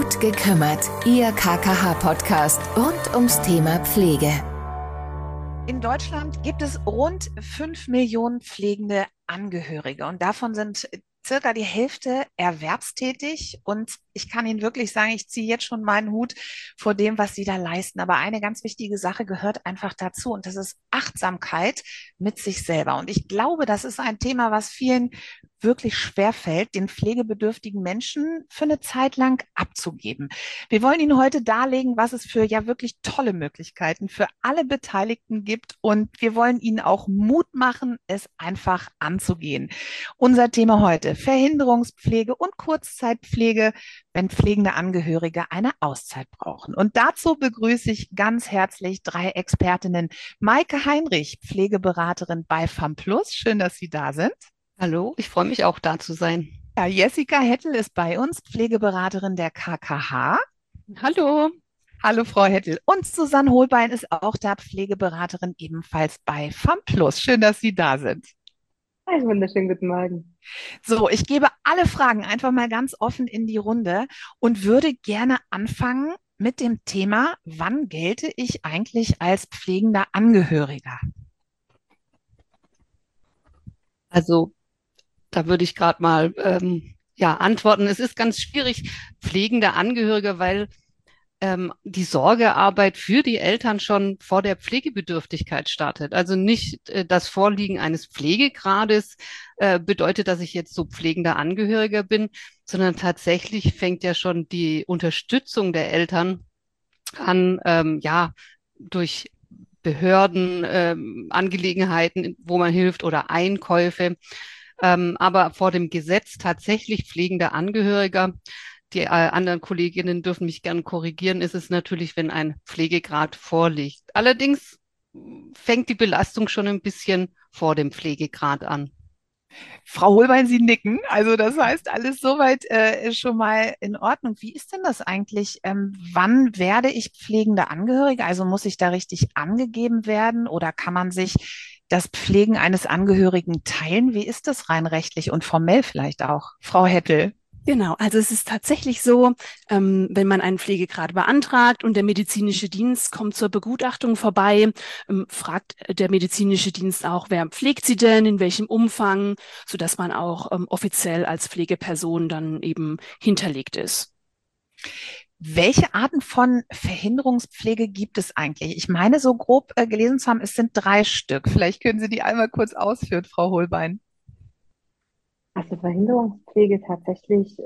Gut gekümmert, Ihr KKH-Podcast rund ums Thema Pflege. In Deutschland gibt es rund 5 Millionen pflegende Angehörige und davon sind circa die Hälfte erwerbstätig. Und ich kann Ihnen wirklich sagen, ich ziehe jetzt schon meinen Hut vor dem, was Sie da leisten. Aber eine ganz wichtige Sache gehört einfach dazu und das ist Achtsamkeit mit sich selber. Und ich glaube, das ist ein Thema, was vielen wirklich schwerfällt, den pflegebedürftigen Menschen für eine Zeit lang abzugeben. Wir wollen Ihnen heute darlegen, was es für ja wirklich tolle Möglichkeiten für alle Beteiligten gibt und wir wollen Ihnen auch Mut machen, es einfach anzugehen. Unser Thema heute: Verhinderungspflege und Kurzzeitpflege, wenn pflegende Angehörige eine Auszeit brauchen. Und dazu begrüße ich ganz herzlich 3 Expertinnen. Maike Heinrich, Pflegeberaterin bei FAMPLUS. Schön, dass Sie da sind. Hallo, ich freue mich auch da zu sein. Ja, Jessica Hettel ist bei uns, Pflegeberaterin der KKH. Hallo. Hallo, Frau Hettel. Und Susanne Holbein ist auch da, Pflegeberaterin ebenfalls bei FAMPLUS. Schön, dass Sie da sind. Einen wunderschönen guten Morgen. So, ich gebe alle Fragen einfach mal ganz offen in die Runde und würde gerne anfangen mit dem Thema: Wann gelte ich eigentlich als pflegender Angehöriger? Also da würde ich gerade mal antworten. Es ist ganz schwierig, pflegende Angehörige, weil die Sorgearbeit für die Eltern schon vor der Pflegebedürftigkeit startet. Also nicht das Vorliegen eines Pflegegrades bedeutet, dass ich jetzt so pflegender Angehöriger bin, sondern tatsächlich fängt ja schon die Unterstützung der Eltern an, durch Behörden, Angelegenheiten, wo man hilft oder Einkäufe. Aber vor dem Gesetz tatsächlich pflegender Angehöriger, die anderen Kolleginnen dürfen mich gern korrigieren, ist es natürlich, wenn ein Pflegegrad vorliegt. Allerdings fängt die Belastung schon ein bisschen vor dem Pflegegrad an. Frau Holbein, Sie nicken. Also das heißt, alles soweit ist schon mal in Ordnung. Wie ist denn das eigentlich? Wann werde ich pflegende Angehörige? Also muss ich da richtig angegeben werden oder kann man sich das Pflegen eines Angehörigen teilen? Wie ist das rein rechtlich und formell vielleicht auch? Frau Hettel. Genau, also es ist tatsächlich so, wenn man einen Pflegegrad beantragt und der medizinische Dienst kommt zur Begutachtung vorbei, fragt der medizinische Dienst auch, wer pflegt Sie denn, in welchem Umfang, sodass man auch offiziell als Pflegeperson dann eben hinterlegt ist. Welche Arten von Verhinderungspflege gibt es eigentlich? Ich meine, so grob gelesen zu haben, es sind 3 Stück. Vielleicht können Sie die einmal kurz ausführen, Frau Holbein. Also Verhinderungspflege tatsächlich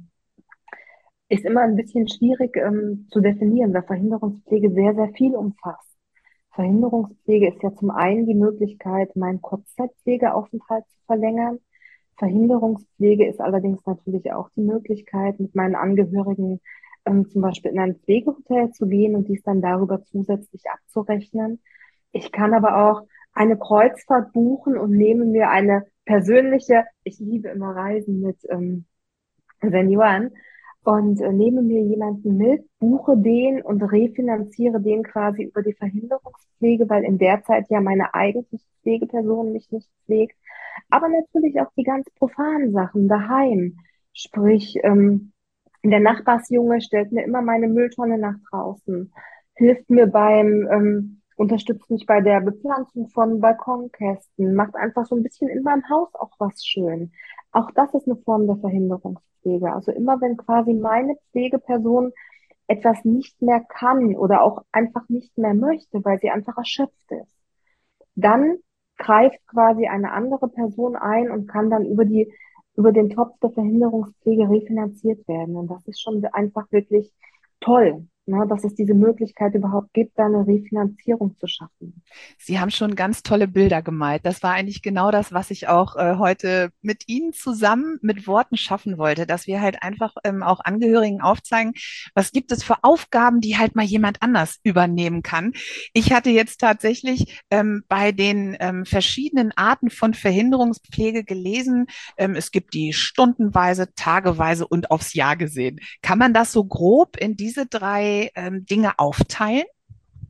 ist immer ein bisschen schwierig zu definieren, weil Verhinderungspflege sehr, sehr viel umfasst. Verhinderungspflege ist ja zum einen die Möglichkeit, meinen Kurzzeitpflegeaufenthalt zu verlängern. Verhinderungspflege ist allerdings natürlich auch die Möglichkeit, mit meinen Angehörigen zum Beispiel in ein Pflegehotel zu gehen und dies dann darüber zusätzlich abzurechnen. Ich kann aber auch eine Kreuzfahrt buchen und nehme mir eine persönliche, ich liebe immer Reisen mit Senioren, und nehme mir jemanden mit, buche den und refinanziere den quasi über die Verhinderungspflege, weil in der Zeit ja meine eigentliche Pflegeperson mich nicht pflegt. Aber natürlich auch die ganz profanen Sachen daheim. Sprich, der Nachbarsjunge stellt mir immer meine Mülltonne nach draußen, hilft mir unterstützt mich bei der Bepflanzung von Balkonkästen, macht einfach so ein bisschen in meinem Haus auch was schön. Auch das ist eine Form der Verhinderungspflege. Also immer wenn quasi meine Pflegeperson etwas nicht mehr kann oder auch einfach nicht mehr möchte, weil sie einfach erschöpft ist, dann greift quasi eine andere Person ein und kann dann über den Topf der Verhinderungspflege refinanziert werden. Und das ist schon einfach wirklich toll, ne, dass es diese Möglichkeit überhaupt gibt, da eine Refinanzierung zu schaffen. Sie haben schon ganz tolle Bilder gemalt. Das war eigentlich genau das, was ich auch heute mit Ihnen zusammen mit Worten schaffen wollte, dass wir halt einfach auch Angehörigen aufzeigen, was gibt es für Aufgaben, die halt mal jemand anders übernehmen kann. Ich hatte jetzt tatsächlich bei den verschiedenen Arten von Verhinderungspflege gelesen, es gibt die stundenweise, tageweise und aufs Jahr gesehen. Kann man das so grob in diese 3 Dinge aufteilen?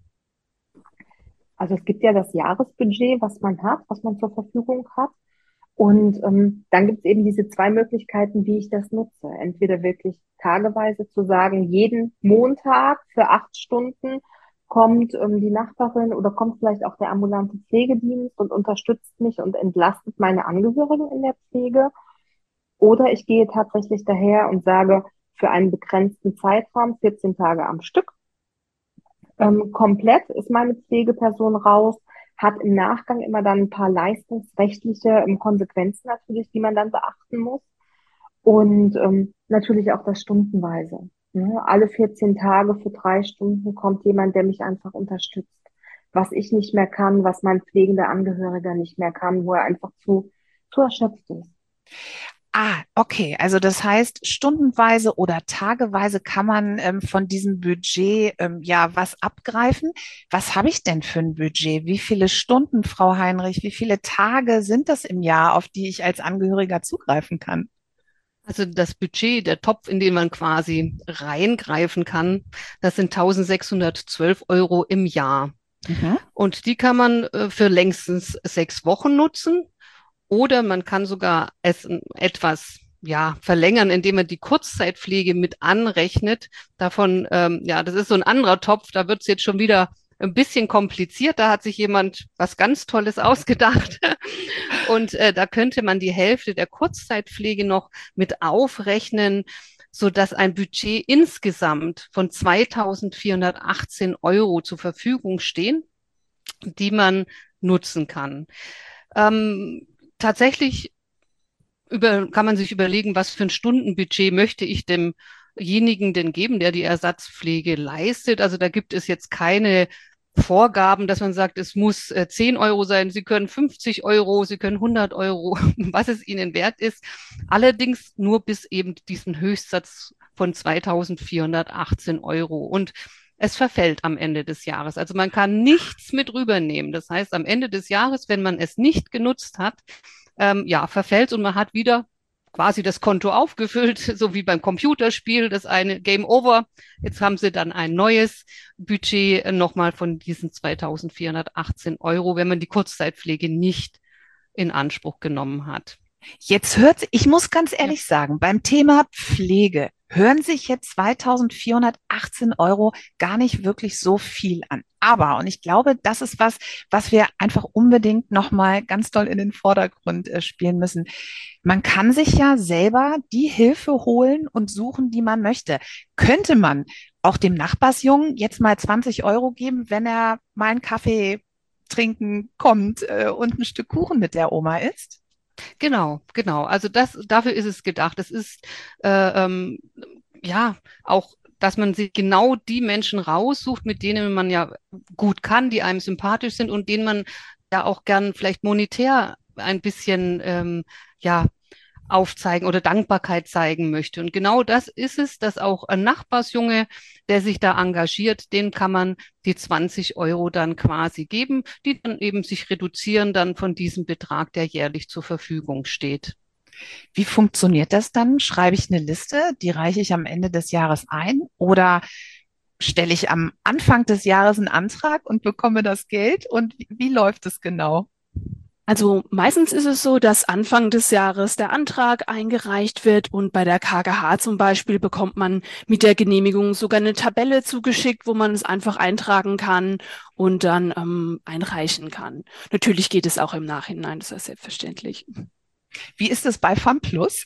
Also es gibt ja das Jahresbudget, was man hat, was man zur Verfügung hat. Und dann gibt es eben diese zwei Möglichkeiten, wie ich das nutze. Entweder wirklich tageweise zu sagen, jeden Montag für 8 Stunden kommt die Nachbarin oder kommt vielleicht auch der ambulante Pflegedienst und unterstützt mich und entlastet meine Angehörigen in der Pflege. Oder ich gehe tatsächlich daher und sage, für einen begrenzten Zeitraum, 14 Tage am Stück, komplett ist meine Pflegeperson raus, hat im Nachgang immer dann ein paar leistungsrechtliche Konsequenzen natürlich, die man dann beachten muss. Und natürlich auch das stundenweise. Ne? Alle 14 Tage für 3 Stunden kommt jemand, der mich einfach unterstützt. Was ich nicht mehr kann, was mein pflegender Angehöriger nicht mehr kann, wo er einfach zu erschöpft ist. Ah, okay. Also das heißt, stundenweise oder tageweise kann man von diesem Budget ja was abgreifen. Was habe ich denn für ein Budget? Wie viele Stunden, Frau Heinrich, wie viele Tage sind das im Jahr, auf die ich als Angehöriger zugreifen kann? Also das Budget, der Topf, in den man quasi reingreifen kann, das sind 1.612 € im Jahr. Mhm. Und die kann man für längstens 6 Wochen nutzen. Oder man kann sogar es etwas ja, verlängern, indem man die Kurzzeitpflege mit anrechnet. Davon, ja, das ist so ein anderer Topf, da wird es jetzt schon wieder ein bisschen kompliziert. Da hat sich jemand was ganz Tolles ausgedacht. Und da könnte man die Hälfte der Kurzzeitpflege noch mit aufrechnen, sodass ein Budget insgesamt von 2.418 € zur Verfügung stehen, die man nutzen kann. Tatsächlich kann man sich überlegen, was für ein Stundenbudget möchte ich demjenigen denn geben, der die Ersatzpflege leistet. Also da gibt es jetzt keine Vorgaben, dass man sagt, es muss 10 € sein, Sie können 50 €, Sie können 100 €, was es Ihnen wert ist. Allerdings nur bis eben diesen Höchstsatz von 2.418 €. Und es verfällt am Ende des Jahres. Also man kann nichts mit rübernehmen. Das heißt, am Ende des Jahres, wenn man es nicht genutzt hat, ja, verfällt und man hat wieder quasi das Konto aufgefüllt, so wie beim Computerspiel, das eine Game Over. Jetzt haben sie dann ein neues Budget nochmal von diesen 2.418 €, wenn man die Kurzzeitpflege nicht in Anspruch genommen hat. Ich muss ganz Ja. ehrlich sagen, beim Thema Pflege hören sich jetzt 2.418 € gar nicht wirklich so viel an. Aber, und ich glaube, das ist was wir einfach unbedingt nochmal ganz doll in den Vordergrund spielen müssen. Man kann sich ja selber die Hilfe holen und suchen, die man möchte. Könnte man auch dem Nachbarsjungen jetzt mal 20 € geben, wenn er mal einen Kaffee trinken kommt und ein Stück Kuchen mit der Oma isst? Genau, genau. Also dafür ist es gedacht. Es ist äh, ähm, ja auch, dass man sich genau die Menschen raussucht, mit denen man ja gut kann, die einem sympathisch sind und denen man ja auch gern vielleicht monetär ein bisschen ja aufzeigen oder Dankbarkeit zeigen möchte. Und genau das ist es, dass auch ein Nachbarsjunge, der sich da engagiert, dem kann man die 20 € dann quasi geben, die dann eben sich reduzieren dann von diesem Betrag, der jährlich zur Verfügung steht. Wie funktioniert das dann? Schreibe ich eine Liste, die reiche ich am Ende des Jahres ein oder stelle ich am Anfang des Jahres einen Antrag und bekomme das Geld? Und wie läuft es genau? Also meistens ist es so, dass Anfang des Jahres der Antrag eingereicht wird und bei der KGH zum Beispiel bekommt man mit der Genehmigung sogar eine Tabelle zugeschickt, wo man es einfach eintragen kann und dann einreichen kann. Natürlich geht es auch im Nachhinein, das ist selbstverständlich. Wie ist es bei FAMPlus?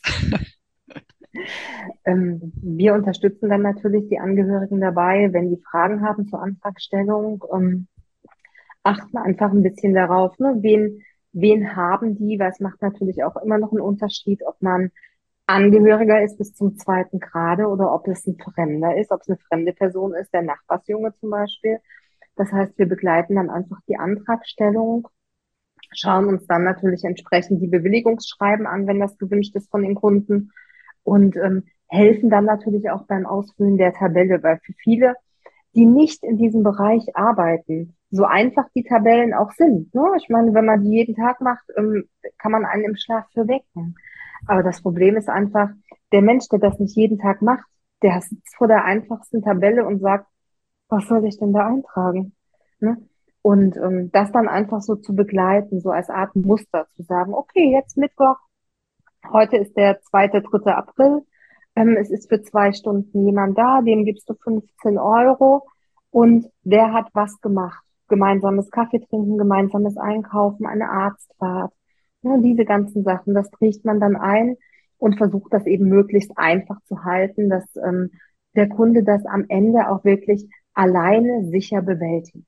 Wir unterstützen dann natürlich die Angehörigen dabei, wenn die Fragen haben zur Antragstellung, achten einfach ein bisschen darauf, ne, wen haben die, weil es macht natürlich auch immer noch einen Unterschied, ob man Angehöriger ist bis zum 2. Grade oder ob es ein Fremder ist, ob es eine fremde Person ist, der Nachbarsjunge zum Beispiel. Das heißt, wir begleiten dann einfach die Antragstellung, schauen uns dann natürlich entsprechend die Bewilligungsschreiben an, wenn das gewünscht ist von den Kunden und helfen dann natürlich auch beim Ausfüllen der Tabelle, weil für viele, die nicht in diesem Bereich arbeiten, so einfach die Tabellen auch sind. Ne? Ich meine, wenn man die jeden Tag macht, kann man einen im Schlaf für wecken. Aber das Problem ist einfach, der Mensch, der das nicht jeden Tag macht, der sitzt vor der einfachsten Tabelle und sagt, was soll ich denn da eintragen? Ne? Und das dann einfach so zu begleiten, so als Art Muster zu sagen, okay, jetzt Mittwoch, heute ist der 2., 3. April, es ist für 2 Stunden jemand da, dem gibst du 15 € und der hat was gemacht. Gemeinsames Kaffee trinken, gemeinsames Einkaufen, eine Arztfahrt, ja, diese ganzen Sachen, das trägt man dann ein und versucht das eben möglichst einfach zu halten, dass der Kunde das am Ende auch wirklich alleine sicher bewältigt.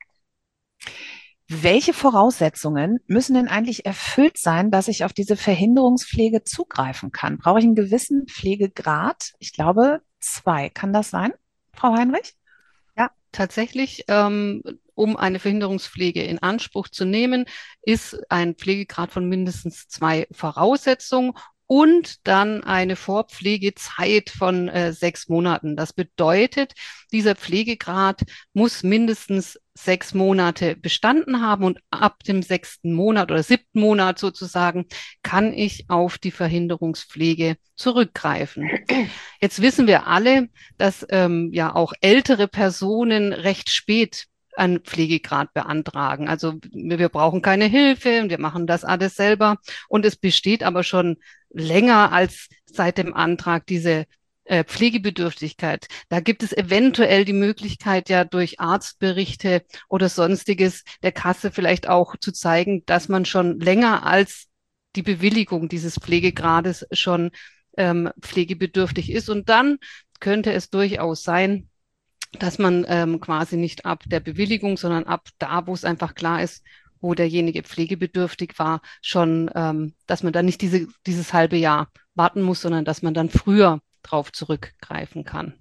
Welche Voraussetzungen müssen denn eigentlich erfüllt sein, dass ich auf diese Verhinderungspflege zugreifen kann? Brauche ich einen gewissen Pflegegrad? Ich glaube, 2. Kann das sein, Frau Heinrich? Ja, tatsächlich, um eine Verhinderungspflege in Anspruch zu nehmen, ist ein Pflegegrad von mindestens 2 Voraussetzungen und dann eine Vorpflegezeit von 6 Monaten. Das bedeutet, dieser Pflegegrad muss mindestens 6 Monate bestanden haben und ab dem 6. Monat oder 7. Monat sozusagen kann ich auf die Verhinderungspflege zurückgreifen. Jetzt wissen wir alle, dass ja auch ältere Personen recht spät einen Pflegegrad beantragen. Also wir brauchen keine Hilfe, wir machen das alles selber. Und es besteht aber schon länger als seit dem Antrag diese Pflegebedürftigkeit. Da gibt es eventuell die Möglichkeit, ja durch Arztberichte oder sonstiges der Kasse vielleicht auch zu zeigen, dass man schon länger als die Bewilligung dieses Pflegegrades schon pflegebedürftig ist. Und dann könnte es durchaus sein, dass man quasi nicht ab der Bewilligung, sondern ab da, wo es einfach klar ist, wo derjenige pflegebedürftig war, schon, dass man dann nicht dieses halbe Jahr warten muss, sondern dass man dann früher drauf zurückgreifen kann.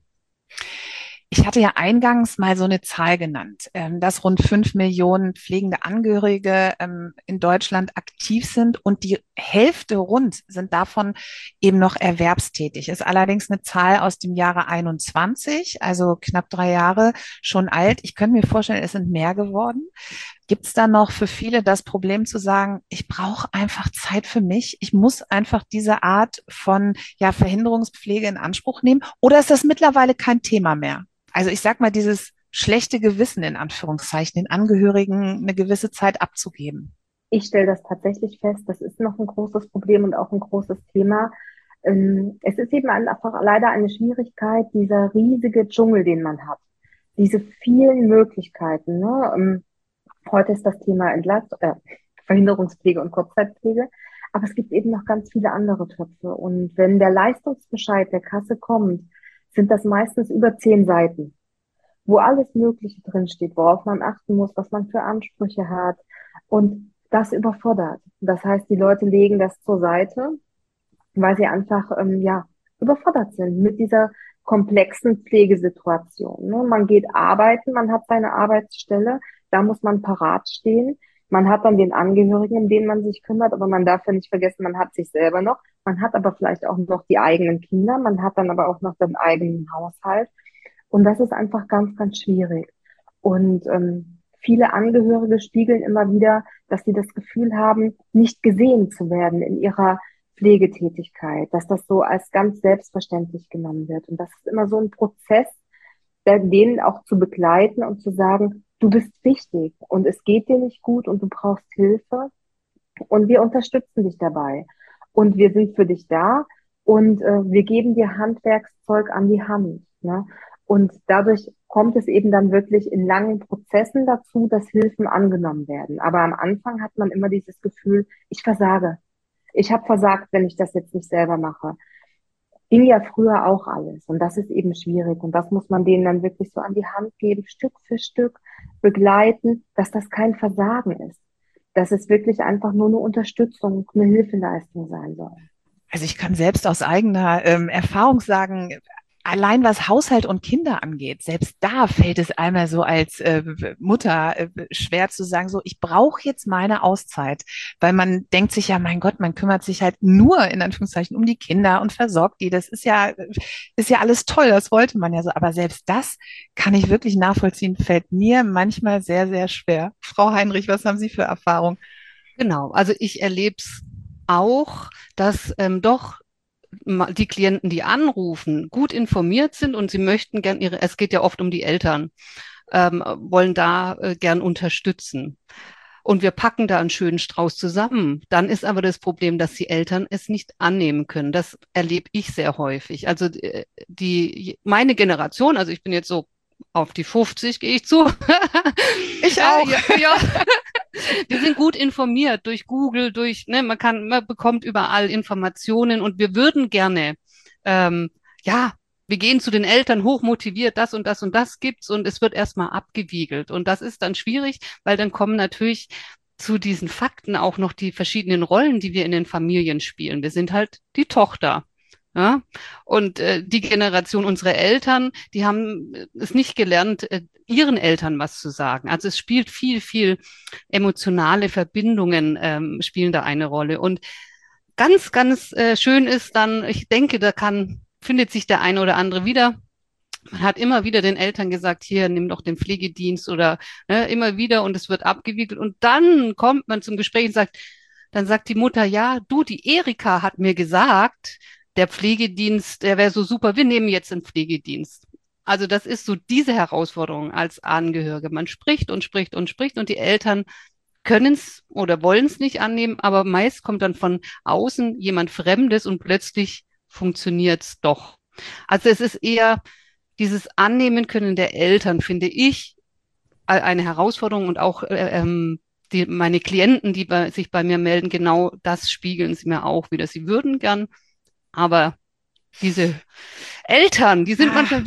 Ich hatte ja eingangs mal so eine Zahl genannt, dass rund 5 Millionen pflegende Angehörige in Deutschland aktiv sind und die Hälfte rund sind davon eben noch erwerbstätig. Ist allerdings eine Zahl aus dem Jahre 21, also knapp 3 Jahre schon alt. Ich könnte mir vorstellen, es sind mehr geworden. Gibt es da noch für viele das Problem zu sagen, ich brauche einfach Zeit für mich, ich muss einfach diese Art von Verhinderungspflege in Anspruch nehmen? Oder ist das mittlerweile kein Thema mehr? Also ich sag mal, dieses schlechte Gewissen in Anführungszeichen, den Angehörigen eine gewisse Zeit abzugeben. Ich stelle das tatsächlich fest, das ist noch ein großes Problem und auch ein großes Thema. Es ist eben einfach leider eine Schwierigkeit, dieser riesige Dschungel, den man hat. Diese vielen Möglichkeiten. Ne? Heute ist das Thema Verhinderungspflege und Kurzzeitpflege, aber es gibt eben noch ganz viele andere Töpfe. Und wenn der Leistungsbescheid der Kasse kommt, sind das meistens über 10 Seiten, wo alles Mögliche drinsteht, worauf man achten muss, was man für Ansprüche hat. Und das überfordert. Das heißt, die Leute legen das zur Seite, weil sie einfach überfordert sind mit dieser komplexen Pflegesituation. Ne? Man geht arbeiten, man hat seine Arbeitsstelle, da muss man parat stehen. Man hat dann den Angehörigen, um den man sich kümmert, aber man darf ja nicht vergessen, man hat sich selber noch. Man hat aber vielleicht auch noch die eigenen Kinder, man hat dann aber auch noch den eigenen Haushalt. Und das ist einfach ganz, ganz schwierig. Und viele Angehörige spiegeln immer wieder, dass sie das Gefühl haben, nicht gesehen zu werden in ihrer Pflegetätigkeit, dass das so als ganz selbstverständlich genommen wird. Und das ist immer so ein Prozess, denen auch zu begleiten und zu sagen, du bist wichtig und es geht dir nicht gut und du brauchst Hilfe und wir unterstützen dich dabei und wir sind für dich da und wir geben dir Handwerkszeug an die Hand. Ne? Und dadurch kommt es eben dann wirklich in langen Prozessen dazu, dass Hilfen angenommen werden. Aber am Anfang hat man immer dieses Gefühl, ich versage. Ich habe versagt, wenn ich das jetzt nicht selber mache. Ging ja früher auch alles. Und das ist eben schwierig. Und das muss man denen dann wirklich so an die Hand geben, Stück für Stück begleiten, dass das kein Versagen ist. Dass es wirklich einfach nur eine Unterstützung, eine Hilfeleistung sein soll. Also ich kann selbst aus eigener Erfahrung sagen, allein was Haushalt und Kinder angeht, selbst da fällt es einmal so als Mutter schwer zu sagen, so ich brauche jetzt meine Auszeit, weil man denkt sich ja, mein Gott, man kümmert sich halt nur in Anführungszeichen um die Kinder und versorgt die. Das ist ja alles toll, das wollte man ja so. Aber selbst das kann ich wirklich nachvollziehen, fällt mir manchmal sehr, sehr schwer. Frau Heinrich, was haben Sie für Erfahrung? Genau, also ich erlebe es auch, dass doch die Klienten, die anrufen, gut informiert sind und sie möchten gern es geht ja oft um die Eltern, wollen da gern unterstützen. Und wir packen da einen schönen Strauß zusammen. Dann ist aber das Problem, dass die Eltern es nicht annehmen können. Das erlebe ich sehr häufig. Also meine Generation, also ich bin jetzt so auf die 50, gehe ich zu. Ich auch. Ja. Wir sind gut informiert durch Google, man bekommt überall Informationen und wir würden gerne, wir gehen zu den Eltern hochmotiviert, das und das und das gibt's und es wird erstmal abgewiegelt. Und das ist dann schwierig, weil dann kommen natürlich zu diesen Fakten auch noch die verschiedenen Rollen, die wir in den Familien spielen. Wir sind halt die Tochter. Ja? Und die Generation unserer Eltern, die haben es nicht gelernt, ihren Eltern was zu sagen. Also es spielt viel emotionale Verbindungen spielen da eine Rolle. Und ganz schön ist dann, ich denke, findet sich der eine oder andere wieder. Man hat immer wieder den Eltern gesagt, hier, nimm doch den Pflegedienst oder immer wieder und es wird abgewickelt. Und dann kommt man zum Gespräch und dann sagt die Mutter, ja, du, die Erika hat mir gesagt, der Pflegedienst, der wäre so super, wir nehmen jetzt den Pflegedienst. Also das ist so diese Herausforderung als Angehörige. Man spricht und spricht und spricht und die Eltern können es oder wollen es nicht annehmen, aber meist kommt dann von außen jemand Fremdes und plötzlich funktioniert es doch. Also es ist eher dieses Annehmen können der Eltern, finde ich, eine Herausforderung und auch meine Klienten, die sich bei mir melden, genau das spiegeln sie mir auch wieder. Sie würden gern, aber diese Eltern, die sind manchmal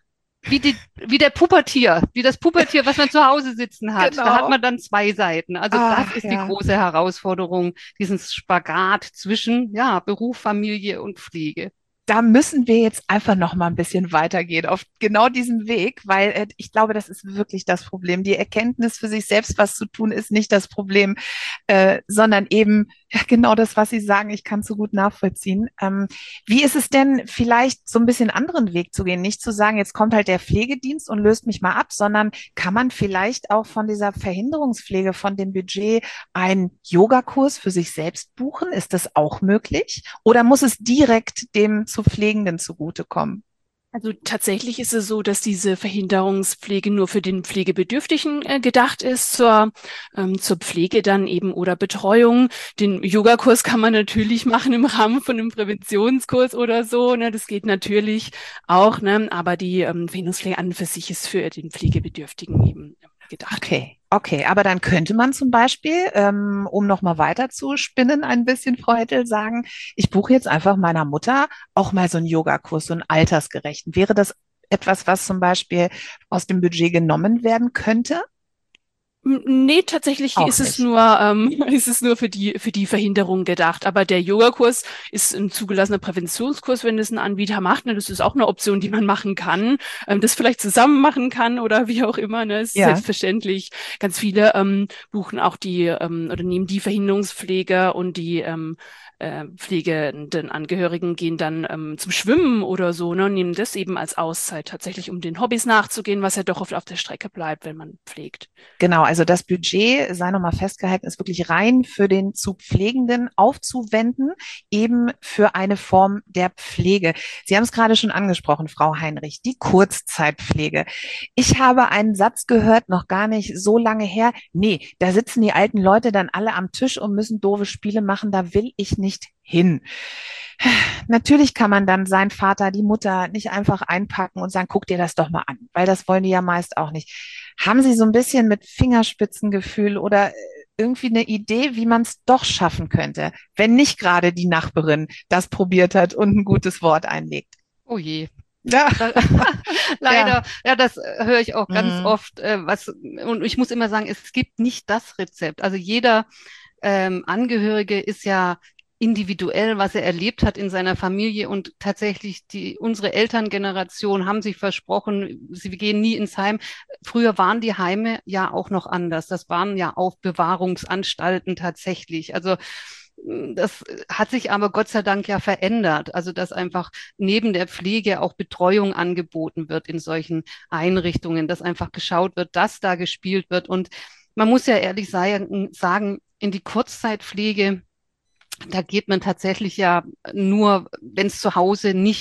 wie das Pubertier, was man zu Hause sitzen hat. Genau. Da hat man dann zwei Seiten. Also das ist die große Herausforderung, diesen Spagat zwischen Beruf, Familie und Pflege. Da müssen wir jetzt einfach noch mal ein bisschen weitergehen auf genau diesem Weg, weil ich glaube, das ist wirklich das Problem. Die Erkenntnis für sich selbst, was zu tun, ist nicht das Problem, sondern eben genau das, was Sie sagen. Ich kann es so gut nachvollziehen. Wie ist es denn vielleicht so ein bisschen anderen Weg zu gehen? Nicht zu sagen, jetzt kommt halt der Pflegedienst und löst mich mal ab, sondern kann man vielleicht auch von dieser Verhinderungspflege, von dem Budget einen Yogakurs für sich selbst buchen? Ist das auch möglich? Oder muss es direkt dem zu Pflegenden zugutekommen? Also tatsächlich ist es so, dass diese Verhinderungspflege nur für den Pflegebedürftigen gedacht ist, zur Pflege dann eben oder Betreuung. Den Yogakurs kann man natürlich machen im Rahmen von einem Präventionskurs oder so, ne? Das geht natürlich auch, ne? Aber die Verhinderungspflege an und für sich ist für den Pflegebedürftigen eben gedacht. Okay, aber dann könnte man zum Beispiel, um nochmal weiter zu spinnen, ein bisschen, Frau Hettel, sagen, ich buche jetzt einfach meiner Mutter auch mal so einen Yogakurs, so einen altersgerechten. Wäre das etwas, was zum Beispiel aus dem Budget genommen werden könnte? Nee, tatsächlich Auch ist es nicht. nur für die Verhinderung gedacht. Aber der Yogakurs ist ein zugelassener Präventionskurs, wenn das ein Anbieter macht. Ne? Das ist auch eine Option, die man machen kann. Das vielleicht zusammen machen kann oder wie auch immer. Ne? Ist selbstverständlich. Ganz viele buchen auch oder nehmen die Verhinderungspflege und die pflegenden Angehörigen gehen dann zum Schwimmen oder so, ne? Nehmen das eben als Auszeit tatsächlich, um den Hobbys nachzugehen, was ja doch oft auf der Strecke bleibt, wenn man pflegt. Genau, also das Budget, sei nochmal festgehalten, ist wirklich rein für den zu Pflegenden aufzuwenden, eben für eine Form der Pflege. Sie haben es gerade schon angesprochen, Frau Heinrich, die Kurzzeitpflege. Ich habe einen Satz gehört, noch gar nicht so lange her. Nee, da sitzen die alten Leute dann alle am Tisch und müssen doofe Spiele machen, da will ich nicht hin. Natürlich kann man dann seinen Vater, die Mutter nicht einfach einpacken und sagen, guck dir das doch mal an, weil das wollen die ja meist auch nicht. Haben Sie so ein bisschen mit Fingerspitzengefühl oder irgendwie eine Idee, wie man es doch schaffen könnte, wenn nicht gerade die Nachbarin das probiert hat und ein gutes Wort einlegt? Oh je. Ja. Leider, das höre ich auch ganz Mhm. oft. Und ich muss immer sagen, es gibt nicht das Rezept. Also jeder Angehörige ist ja individuell, was er erlebt hat in seiner Familie und tatsächlich unsere Elterngeneration haben sich versprochen, sie gehen nie ins Heim. Früher waren die Heime ja auch noch anders. Das waren ja Aufbewahrungsanstalten tatsächlich. Also das hat sich aber Gott sei Dank ja verändert. Also dass einfach neben der Pflege auch Betreuung angeboten wird in solchen Einrichtungen, dass einfach geschaut wird, dass da gespielt wird. Und man muss ja ehrlich sagen, in die Kurzzeitpflege, da geht man tatsächlich ja nur, wenn es zu Hause nicht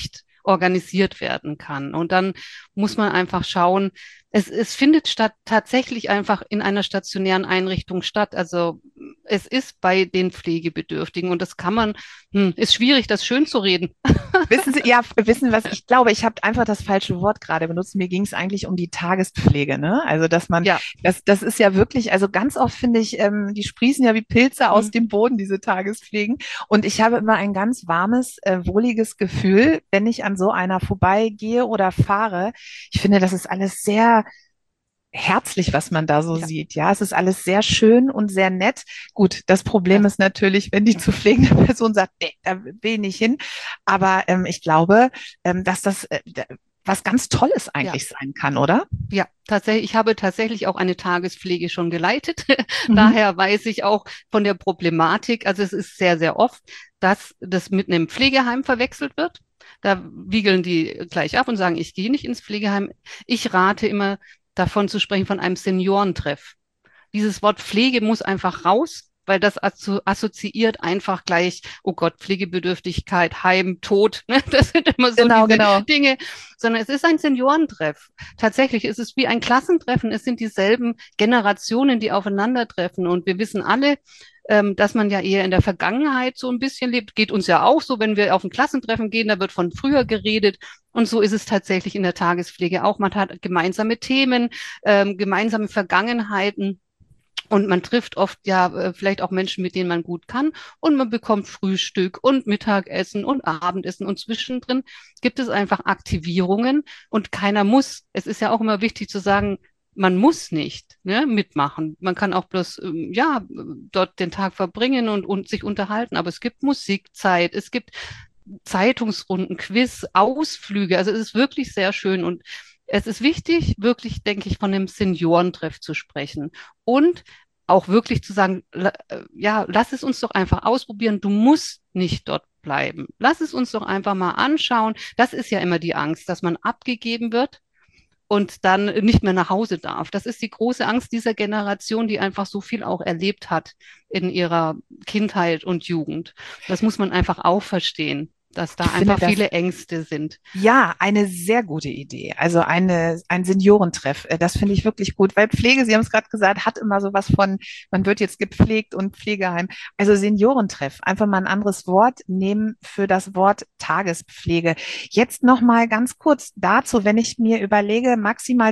organisiert werden kann. Und dann muss man einfach schauen, es findet tatsächlich einfach in einer stationären Einrichtung statt. Also es ist bei den Pflegebedürftigen und das kann man, ist schwierig, das schön zu reden. Wissen Sie, ja, wissen was, ich glaube, ich habe einfach das falsche Wort gerade benutzt. Mir ging es eigentlich um die Tagespflege, ne? Also, dass man, Ja. das ist ja wirklich, also ganz oft finde ich, die sprießen ja wie Pilze aus Mhm. dem Boden, diese Tagespflegen. Und ich habe immer ein ganz warmes, wohliges Gefühl, wenn ich an so einer vorbeigehe oder fahre. Ich finde, das ist alles sehr herzlich, was man da so Ja. sieht. Ja, es ist alles sehr schön und sehr nett. Gut, das Problem Ja. ist natürlich, wenn die zu pflegende Person sagt, nee, da will ich nicht hin. Aber ich glaube, dass das was ganz Tolles eigentlich sein kann, oder? Ja, tatsächlich. Ich habe tatsächlich auch eine Tagespflege schon geleitet. Mhm. Daher weiß ich auch von der Problematik. Also es ist sehr, sehr oft, dass das mit einem Pflegeheim verwechselt wird. Da wiegeln die gleich ab und sagen, ich gehe nicht ins Pflegeheim. Ich rate immer davon zu sprechen, von einem Seniorentreff. Dieses Wort Pflege muss einfach raus, weil das assoziiert einfach gleich, oh Gott, Pflegebedürftigkeit, Heim, Tod. Ne? Das sind immer so Genau, diese genau. Dinge. Sondern es ist ein Seniorentreff. Tatsächlich ist es wie ein Klassentreffen. Es sind dieselben Generationen, die aufeinandertreffen. Und wir wissen alle, dass man ja eher in der Vergangenheit so ein bisschen lebt. Geht uns ja auch so, wenn wir auf ein Klassentreffen gehen, da wird von früher geredet. Und so ist es tatsächlich in der Tagespflege auch. Man hat gemeinsame Themen, gemeinsame Vergangenheiten. Und man trifft oft ja vielleicht auch Menschen, mit denen man gut kann. Und man bekommt Frühstück und Mittagessen und Abendessen. Und zwischendrin gibt es einfach Aktivierungen und keiner muss. Es ist ja auch immer wichtig zu sagen, man muss nicht, ne, mitmachen. Man kann auch bloß ja dort den Tag verbringen und sich unterhalten. Aber es gibt Musikzeit, es gibt Zeitungsrunden, Quiz, Ausflüge. Also es ist wirklich sehr schön und es ist wichtig, wirklich, denke ich, von einem Seniorentreff zu sprechen und auch wirklich zu sagen, ja, lass es uns doch einfach ausprobieren. Du musst nicht dort bleiben. Lass es uns doch einfach mal anschauen. Das ist ja immer die Angst, dass man abgegeben wird und dann nicht mehr nach Hause darf. Das ist die große Angst dieser Generation, die einfach so viel auch erlebt hat in ihrer Kindheit und Jugend. Das muss man einfach auch verstehen, dass da Ich finde einfach das, viele Ängste sind. ja, eine sehr gute Idee. Also ein Seniorentreff. Das finde ich wirklich gut, weil Pflege, Sie haben es gerade gesagt, hat immer so was von, man wird jetzt gepflegt und Pflegeheim. Also Seniorentreff, einfach mal ein anderes Wort nehmen für das Wort Tagespflege. Jetzt noch mal ganz kurz dazu, wenn ich mir überlege, maximal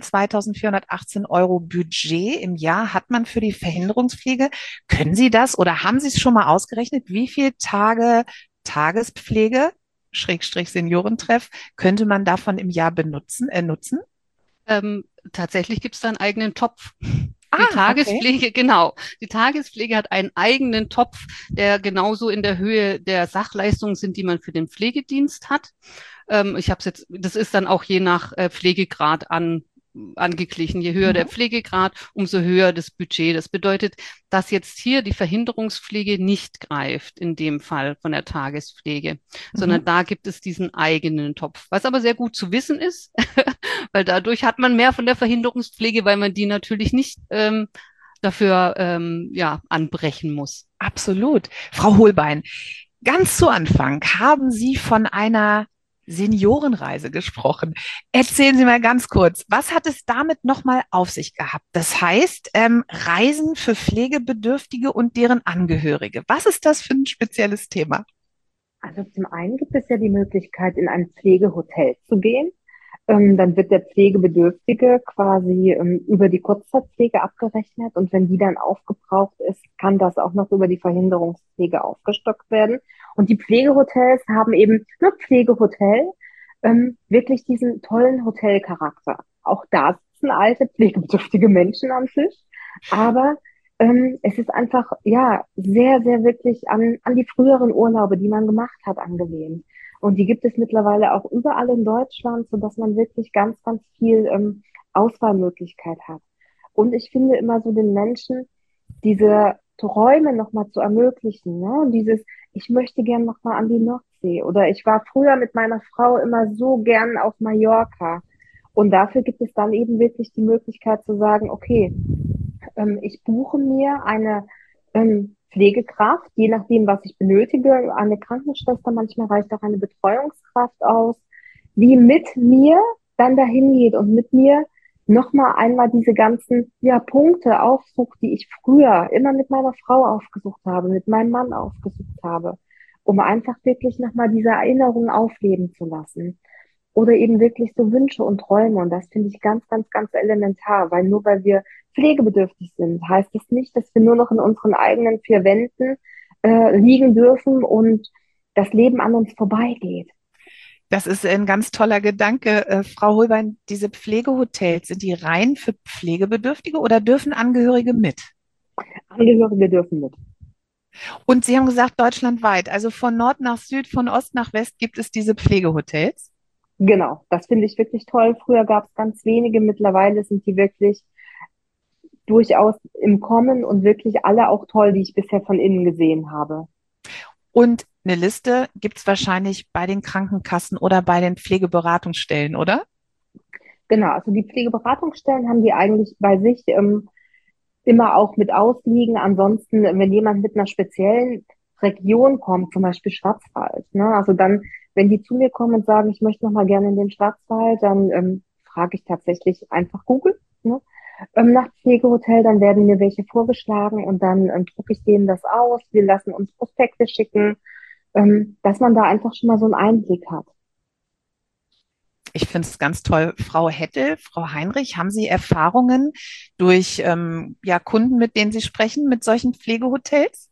2.418 Euro Budget im Jahr hat man für die Verhinderungspflege. Können Sie das oder haben Sie es schon mal ausgerechnet, wie viele Tage Tagespflege, Schrägstrich Seniorentreff, könnte man davon im Jahr nutzen? Ähm, Tatsächlich gibt es da einen eigenen Topf. Die Ah, okay. Tagespflege, genau. Die Tagespflege hat einen eigenen Topf, der genauso in der Höhe der Sachleistungen sind, die man für den Pflegedienst hat. Ich habe es jetzt, das ist dann auch je nach Pflegegrad angeglichen. Je höher der Mhm. Pflegegrad, umso höher das Budget. Das bedeutet, dass jetzt hier die Verhinderungspflege nicht greift, in dem Fall von der Tagespflege, Mhm. sondern da gibt es diesen eigenen Topf. Was aber sehr gut zu wissen ist, weil dadurch hat man mehr von der Verhinderungspflege, weil man die natürlich nicht dafür ja, anbrechen muss. Absolut. Frau Holbein, ganz zu Anfang haben Sie von einer Seniorenreise gesprochen. Erzählen Sie mal ganz kurz, was hat es damit nochmal auf sich gehabt? Das heißt, Reisen für Pflegebedürftige und deren Angehörige. Was ist das für ein spezielles Thema? Also zum einen gibt es ja die Möglichkeit, in ein Pflegehotel zu gehen. Dann wird der Pflegebedürftige quasi über die Kurzzeitpflege abgerechnet und wenn die dann aufgebraucht ist, kann das auch noch über die Verhinderungspflege aufgestockt werden. Und die Pflegehotels haben eben nur Pflegehotel, wirklich diesen tollen Hotelcharakter. Auch da sitzen alte, pflegebedürftige Menschen am Tisch, aber es ist einfach, ja, sehr, sehr wirklich an die früheren Urlaube, die man gemacht hat, angelehnt. Und die gibt es mittlerweile auch überall in Deutschland, sodass man wirklich ganz, ganz viel Auswahlmöglichkeit hat. Und ich finde immer so den Menschen diese Träume nochmal zu ermöglichen, ne? Und dieses, ich möchte gern nochmal an die Nordsee oder ich war früher mit meiner Frau immer so gern auf Mallorca. Und dafür gibt es dann eben wirklich die Möglichkeit zu sagen, okay, ich buche mir eine Pflegekraft, je nachdem, was ich benötige, eine Krankenschwester, manchmal reicht auch eine Betreuungskraft aus, die mit mir dann dahin geht und mit mir nochmal einmal diese ganzen Punkte aufsucht, die ich früher immer mit meiner Frau aufgesucht habe, mit meinem Mann aufgesucht habe, um einfach wirklich nochmal diese Erinnerungen aufleben zu lassen. Oder eben wirklich so Wünsche und Träume. Und das finde ich ganz, ganz, ganz elementar, weil nur weil wir pflegebedürftig sind, heißt es nicht, dass wir nur noch in unseren eigenen vier Wänden liegen dürfen und das Leben an uns vorbeigeht. Das ist ein ganz toller Gedanke. Frau Holbein, diese Pflegehotels, sind die rein für Pflegebedürftige oder dürfen Angehörige mit? Angehörige dürfen mit. Und Sie haben gesagt, deutschlandweit, also von Nord nach Süd, von Ost nach West gibt es diese Pflegehotels. Genau, das finde ich wirklich toll. Früher gab es ganz wenige, mittlerweile sind die wirklich durchaus im Kommen und wirklich alle auch toll, die ich bisher von innen gesehen habe. Und eine Liste gibt es wahrscheinlich bei den Krankenkassen oder bei den Pflegeberatungsstellen, oder? Genau, also die Pflegeberatungsstellen haben die eigentlich bei sich immer auch mit ausliegen. Ansonsten, wenn jemand mit einer speziellen Region kommt, zum Beispiel Schwarzwald, ne, also dann, wenn die zu mir kommen und sagen, ich möchte noch mal gerne in den Schwarzwald, dann frage ich tatsächlich einfach Google, ne, nach Pflegehotel, dann werden mir welche vorgeschlagen und dann drucke ich denen das aus. Wir lassen uns Prospekte schicken, dass man da einfach schon mal so einen Einblick hat. Ich finde es ganz toll. Frau Hettel, Frau Heinrich, haben Sie Erfahrungen durch ja, Kunden, mit denen Sie sprechen, mit solchen Pflegehotels?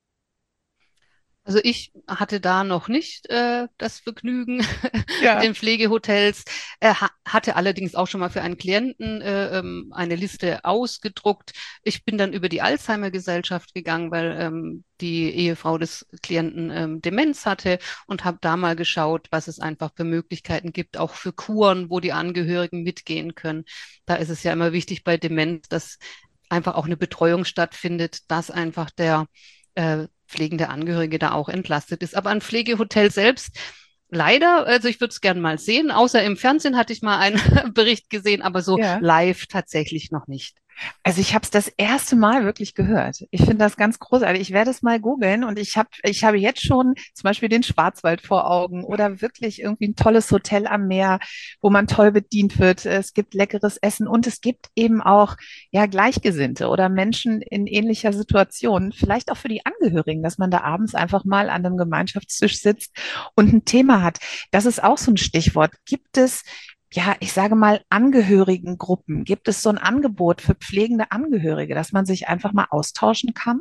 Also ich hatte da noch nicht das Vergnügen mit Ja. den Pflegehotels, hatte allerdings auch schon mal für einen Klienten eine Liste ausgedruckt. Ich bin dann über die Alzheimer-Gesellschaft gegangen, weil die Ehefrau des Klienten Demenz hatte und habe da mal geschaut, was es einfach für Möglichkeiten gibt, auch für Kuren, wo die Angehörigen mitgehen können. Da ist es ja immer wichtig bei Demenz, dass einfach auch eine Betreuung stattfindet, dass einfach der pflegende Angehörige da auch entlastet ist. Aber ein Pflegehotel selbst, leider, also ich würde es gerne mal sehen, außer im Fernsehen hatte ich mal einen Bericht gesehen, aber so Ja. live tatsächlich noch nicht. Also ich habe es das erste Mal wirklich gehört. Ich finde das ganz großartig. Ich werde es mal googeln und ich habe jetzt schon zum Beispiel den Schwarzwald vor Augen oder wirklich irgendwie ein tolles Hotel am Meer, wo man toll bedient wird. Es gibt leckeres Essen und es gibt eben auch ja Gleichgesinnte oder Menschen in ähnlicher Situation. Vielleicht auch für die Angehörigen, dass man da abends einfach mal an einem Gemeinschaftstisch sitzt und ein Thema hat. Das ist auch so ein Stichwort. Gibt es ja, ich sage mal, Angehörigengruppen? Gibt es so ein Angebot für pflegende Angehörige, dass man sich einfach mal austauschen kann?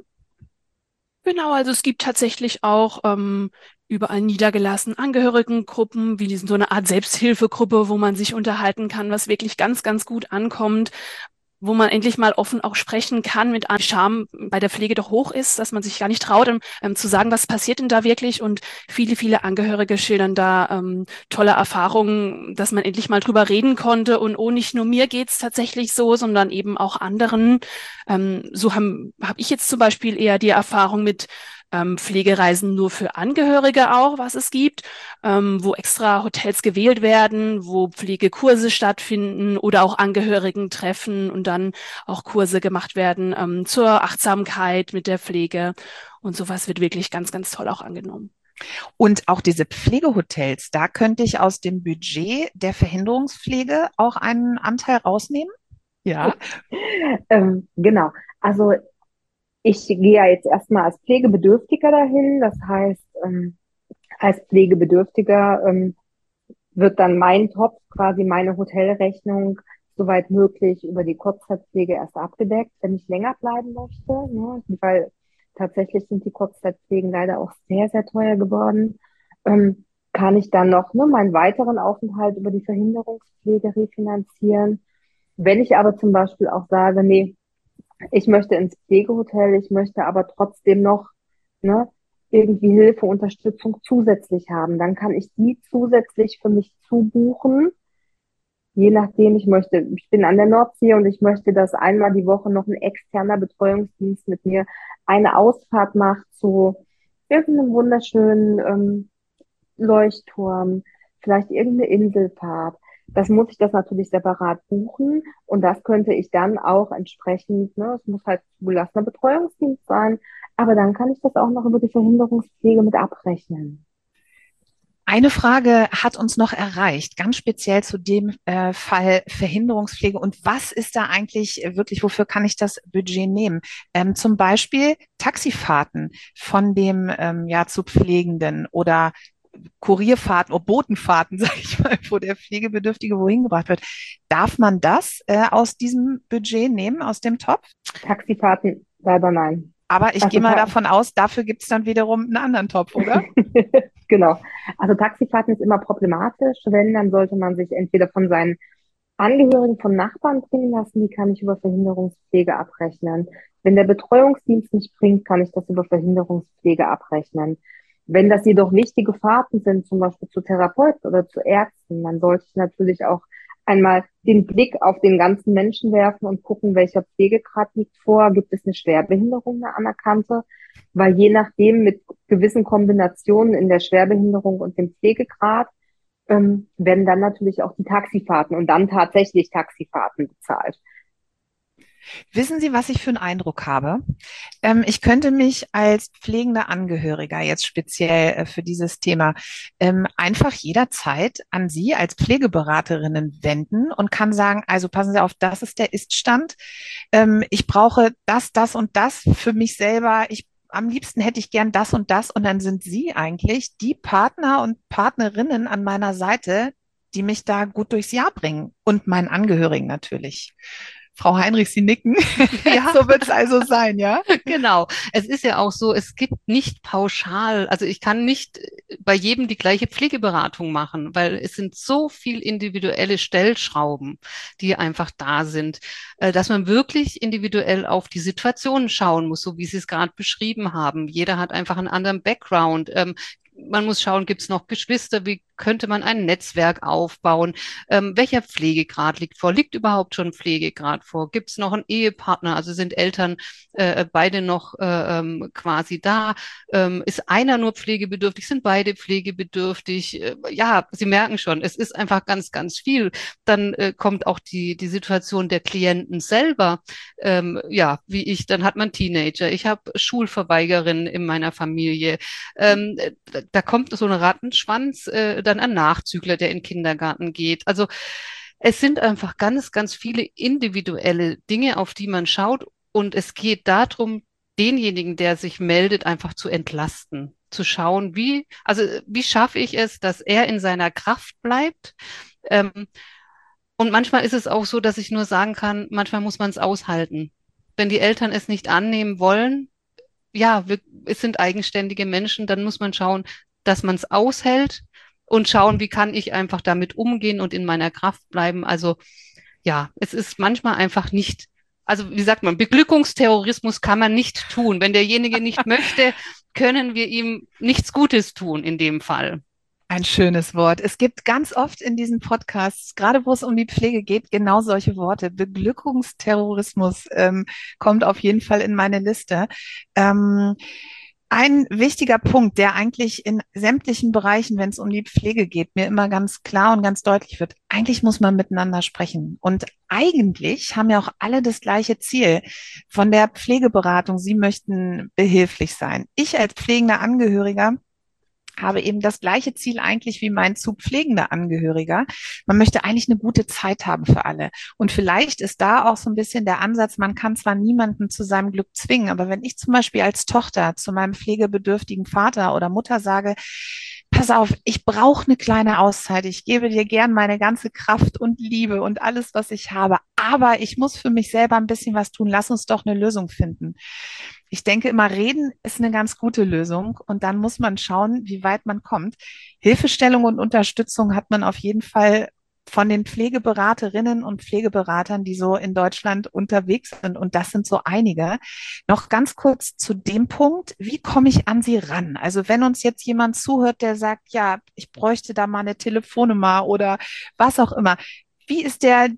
Genau, also es gibt tatsächlich auch überall niedergelassen Angehörigengruppen, wie so eine Art Selbsthilfegruppe, wo man sich unterhalten kann, was wirklich ganz, ganz gut ankommt, wo man endlich mal offen auch sprechen kann, mit einem Scham bei der Pflege doch hoch ist, dass man sich gar nicht traut, zu sagen, was passiert denn da wirklich. Und viele, viele Angehörige schildern da tolle Erfahrungen, dass man endlich mal drüber reden konnte. Und oh, nicht nur mir geht's tatsächlich so, sondern eben auch anderen. So hab ich jetzt zum Beispiel eher die Erfahrung mit Pflegereisen nur für Angehörige auch, was es gibt, wo extra Hotels gewählt werden, wo Pflegekurse stattfinden oder auch Angehörigentreffen und dann auch Kurse gemacht werden zur Achtsamkeit mit der Pflege. Und sowas wird wirklich ganz, ganz toll auch angenommen. Und auch diese Pflegehotels, da könnte ich aus dem Budget der Verhinderungspflege auch einen Anteil rausnehmen? Ja. Genau. Also ich gehe ja jetzt erstmal als Pflegebedürftiger dahin. Das heißt, als Pflegebedürftiger wird dann mein Topf, quasi meine Hotelrechnung, soweit möglich über die Kurzzeitpflege erst abgedeckt, wenn ich länger bleiben möchte, ne? Weil tatsächlich sind die Kurzzeitpflegen leider auch sehr, sehr teuer geworden. Kann ich dann noch, ne, meinen weiteren Aufenthalt über die Verhinderungspflege refinanzieren. Wenn ich aber zum Beispiel auch sage, nee, ich möchte ins Pflegehotel, ich möchte aber trotzdem noch, ne, irgendwie Hilfe, Unterstützung zusätzlich haben, dann kann ich die zusätzlich für mich zubuchen, je nachdem ich bin an der Nordsee und ich möchte, dass einmal die Woche noch ein externer Betreuungsdienst mit mir eine Ausfahrt macht zu irgendeinem wunderschönen Leuchtturm, vielleicht irgendeine Inselfahrt. Das muss ich das natürlich separat buchen und das könnte ich dann auch entsprechend, ne, es muss halt zugelassener Betreuungsdienst sein, aber dann kann ich das auch noch über die Verhinderungspflege mit abrechnen. Eine Frage hat uns noch erreicht, ganz speziell zu dem Fall Verhinderungspflege. Und was ist da eigentlich wirklich, wofür kann ich das Budget nehmen? Zum Beispiel Taxifahrten von dem ja zu Pflegenden oder Kurierfahrten oder Botenfahrten, sage ich mal, wo der Pflegebedürftige wohin gebracht wird. Darf man das aus diesem Budget nehmen, aus dem Topf? Taxifahrten leider nein. Aber ich gehe mal davon aus, dafür gibt es dann wiederum einen anderen Topf, oder? Genau. Also Taxifahrten ist immer problematisch. Wenn, dann sollte man sich entweder von seinen Angehörigen, von Nachbarn bringen lassen, die kann ich über Verhinderungspflege abrechnen. Wenn der Betreuungsdienst nicht bringt, kann ich das über Verhinderungspflege abrechnen. Wenn das jedoch wichtige Fahrten sind, zum Beispiel zu Therapeuten oder zu Ärzten, dann sollte ich natürlich auch einmal den Blick auf den ganzen Menschen werfen und gucken, welcher Pflegegrad liegt vor. Gibt es eine Schwerbehinderung, eine anerkannte? Weil je nachdem mit gewissen Kombinationen in der Schwerbehinderung und dem Pflegegrad werden dann natürlich auch die Taxifahrten und dann tatsächlich Taxifahrten bezahlt. Wissen Sie, was ich für einen Eindruck habe? Ich könnte mich als pflegender Angehöriger jetzt speziell für dieses Thema einfach jederzeit an Sie als Pflegeberaterinnen wenden und kann sagen, also passen Sie auf, das ist der Ist-Stand. Ich brauche das, das und das für mich selber. Am liebsten hätte ich gern das und dann sind Sie eigentlich die Partner und Partnerinnen an meiner Seite, die mich da gut durchs Jahr bringen und meinen Angehörigen natürlich. Frau Heinrich, Sie nicken. Ja. So wird es also sein, ja? Genau. Es ist ja auch so, es gibt nicht pauschal, also ich kann nicht bei jedem die gleiche Pflegeberatung machen, weil es sind so viel individuelle Stellschrauben, die einfach da sind, dass man wirklich individuell auf die Situation schauen muss, so wie Sie es gerade beschrieben haben. Jeder hat einfach einen anderen Background. Man muss schauen, gibt es noch Geschwister? Wie könnte man ein Netzwerk aufbauen? Welcher Pflegegrad liegt vor? Liegt überhaupt schon Pflegegrad vor? Gibt es noch einen Ehepartner? Also sind Eltern beide noch quasi da? Ist einer nur pflegebedürftig? Sind beide pflegebedürftig? Ja, Sie merken schon, es ist einfach ganz, ganz viel. Dann kommt auch die Situation der Klienten selber. Ja, wie ich, dann hat man Teenager. Ich habe Schulverweigerinnen in meiner Familie. Da kommt so ein Rattenschwanz, dann ein Nachzügler, der in den Kindergarten geht. Also es sind einfach ganz, ganz viele individuelle Dinge, auf die man schaut. Und es geht darum, denjenigen, der sich meldet, einfach zu entlasten, zu schauen, wie schaffe ich es, dass er in seiner Kraft bleibt. Und manchmal ist es auch so, dass ich nur sagen kann, manchmal muss man es aushalten. Wenn die Eltern es nicht annehmen wollen, ja, es sind eigenständige Menschen, dann muss man schauen, dass man es aushält und schauen, wie kann ich einfach damit umgehen und in meiner Kraft bleiben. Also ja, es ist manchmal einfach nicht, also wie sagt man, Beglückungsterrorismus kann man nicht tun. Wenn derjenige nicht möchte, können wir ihm nichts Gutes tun in dem Fall. Ein schönes Wort. Es gibt ganz oft in diesen Podcasts, gerade wo es um die Pflege geht, genau solche Worte. Beglückungsterrorismus kommt auf jeden Fall in meine Liste. Ein wichtiger Punkt, der eigentlich in sämtlichen Bereichen, wenn es um die Pflege geht, mir immer ganz klar und ganz deutlich wird, eigentlich muss man miteinander sprechen. Und eigentlich haben ja auch alle das gleiche Ziel von der Pflegeberatung. Sie möchten behilflich sein. Ich als pflegender Angehöriger habe eben das gleiche Ziel eigentlich wie mein zu pflegender Angehöriger. Man möchte eigentlich eine gute Zeit haben für alle. Und vielleicht ist da auch so ein bisschen der Ansatz, man kann zwar niemanden zu seinem Glück zwingen, aber wenn ich zum Beispiel als Tochter zu meinem pflegebedürftigen Vater oder Mutter sage, pass auf, ich brauche eine kleine Auszeit, ich gebe dir gern meine ganze Kraft und Liebe und alles, was ich habe, aber ich muss für mich selber ein bisschen was tun, lass uns doch eine Lösung finden. Ich denke immer, reden ist eine ganz gute Lösung und dann muss man schauen, wie weit man kommt. Hilfestellung und Unterstützung hat man auf jeden Fall von den Pflegeberaterinnen und Pflegeberatern, die so in Deutschland unterwegs sind. Und das sind so einige. Noch ganz kurz zu dem Punkt, wie komme ich an Sie ran? Also wenn uns jetzt jemand zuhört, der sagt, ja, ich bräuchte da mal eine Telefonnummer oder was auch immer. Wie ist der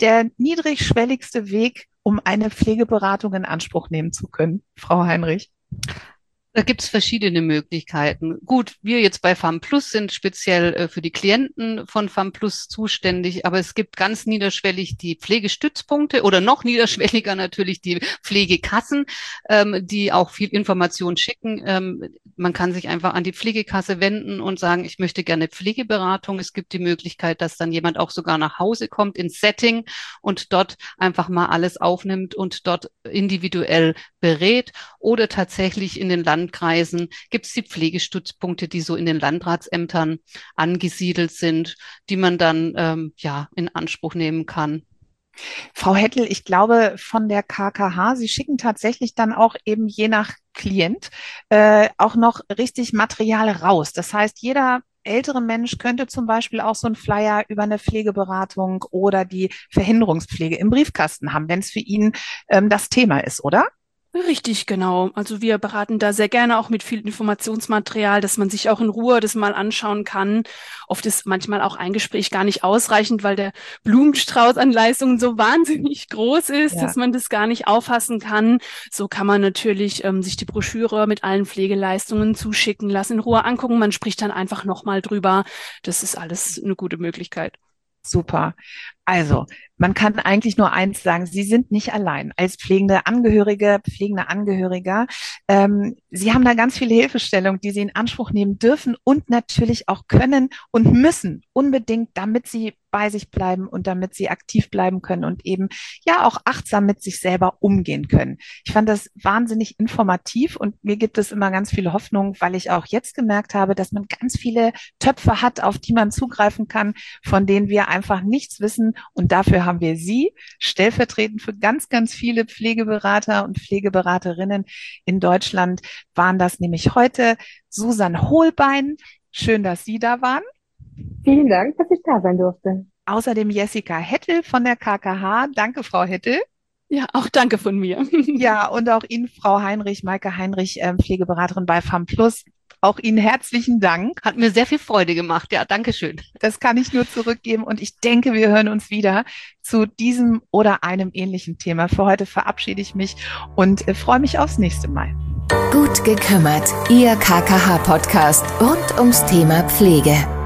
niedrigschwelligste Weg, um eine Pflegeberatung in Anspruch nehmen zu können, Frau Heinrich? Da gibt es verschiedene Möglichkeiten. Gut, wir jetzt bei FAMPlus sind speziell für die Klienten von FAMPlus zuständig, aber es gibt ganz niederschwellig die Pflegestützpunkte oder noch niederschwelliger natürlich die Pflegekassen, die auch viel Information schicken. Man kann sich einfach an die Pflegekasse wenden und sagen, ich möchte gerne Pflegeberatung. Es gibt die Möglichkeit, dass dann jemand auch sogar nach Hause kommt ins Setting und dort einfach mal alles aufnimmt und dort individuell berät. Oder tatsächlich in den Landkreisen gibt es die Pflegestützpunkte, die so in den Landratsämtern angesiedelt sind, die man dann in Anspruch nehmen kann. Frau Hettel, ich glaube von der KKH, Sie schicken tatsächlich dann auch eben je nach Klient auch noch richtig Material raus. Das heißt, jeder ältere Mensch könnte zum Beispiel auch so einen Flyer über eine Pflegeberatung oder die Verhinderungspflege im Briefkasten haben, wenn es für ihn das Thema ist, oder? Richtig, genau. Also wir beraten da sehr gerne auch mit viel Informationsmaterial, dass man sich auch in Ruhe das mal anschauen kann. Oft ist manchmal auch ein Gespräch gar nicht ausreichend, weil der Blumenstrauß an Leistungen so wahnsinnig groß ist, dass man das gar nicht auffassen kann. So kann man natürlich sich die Broschüre mit allen Pflegeleistungen zuschicken lassen, in Ruhe angucken. Man spricht dann einfach nochmal drüber. Das ist alles eine gute Möglichkeit. Super. Also, man kann eigentlich nur eins sagen, Sie sind nicht allein als pflegende Angehörige, pflegender Angehöriger. Sie haben da ganz viele Hilfestellungen, die Sie in Anspruch nehmen dürfen und natürlich auch können und müssen unbedingt, damit Sie bei sich bleiben und damit Sie aktiv bleiben können und eben ja auch achtsam mit sich selber umgehen können. Ich fand das wahnsinnig informativ und mir gibt es immer ganz viele Hoffnung, weil ich auch jetzt gemerkt habe, dass man ganz viele Töpfe hat, auf die man zugreifen kann, von denen wir einfach nichts wissen. Und dafür haben wir Sie stellvertretend für ganz, ganz viele Pflegeberater und Pflegeberaterinnen in Deutschland waren das nämlich heute Susan Hohlbein. Schön, dass Sie da waren. Vielen Dank, dass ich da sein durfte. Außerdem Jessica Hettel von der KKH. Danke, Frau Hettel. Ja, auch danke von mir. Ja, und auch Ihnen, Frau Heinrich, Maike Heinrich, Pflegeberaterin bei FAMPlus. Auch Ihnen herzlichen Dank. Hat mir sehr viel Freude gemacht. Ja, danke schön. Das kann ich nur zurückgeben und ich denke, wir hören uns wieder zu diesem oder einem ähnlichen Thema. Für heute verabschiede ich mich und freue mich aufs nächste Mal. Gut gekümmert, Ihr KKH-Podcast rund ums Thema Pflege.